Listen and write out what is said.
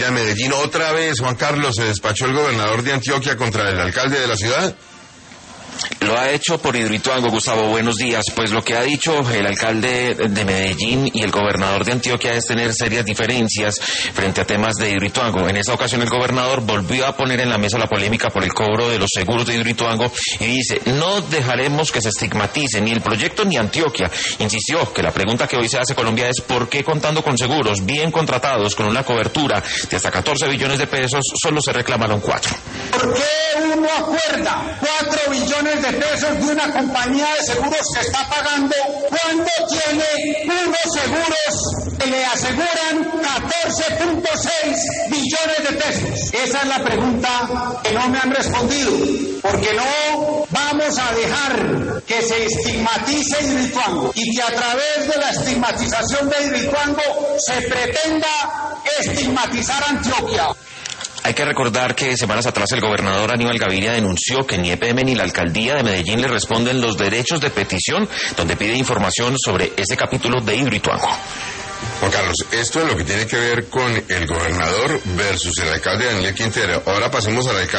de Medellín. Otra vez, Juan Carlos, se despachó el gobernador de Antioquia contra el alcalde de la ciudad. Lo ha hecho por Hidroituango, Gustavo, buenos días. Pues lo que ha dicho el alcalde de Medellín y el gobernador de Antioquia es tener serias diferencias frente a temas de Hidroituango. En esa ocasión el gobernador volvió a poner en la mesa la polémica por el cobro de los seguros de Hidroituango y dice, no dejaremos que se estigmatice ni el proyecto ni Antioquia. Insistió que la pregunta que hoy se hace Colombia es ¿por qué contando con seguros bien contratados con una cobertura de hasta 14 billones de pesos solo se reclamaron 4? ¿Por qué uno acuerda 4 billones de pesos de una compañía de seguros que está pagando cuando tiene unos seguros que le aseguran 14.6 billones de pesos? Esa es la pregunta que no me han respondido, porque no vamos a dejar que se estigmatice Hidroituango y que a través de la estigmatización de Hidroituango se pretenda estigmatizar Antioquia. Hay que recordar que semanas atrás el gobernador Aníbal Gaviria denunció que ni EPM ni la alcaldía de Medellín le responden los derechos de petición donde pide información sobre ese capítulo de Hidroituango. Juan Carlos, esto es lo que tiene que ver con el gobernador versus el alcalde Daniel Quintero. Ahora pasemos al alcalde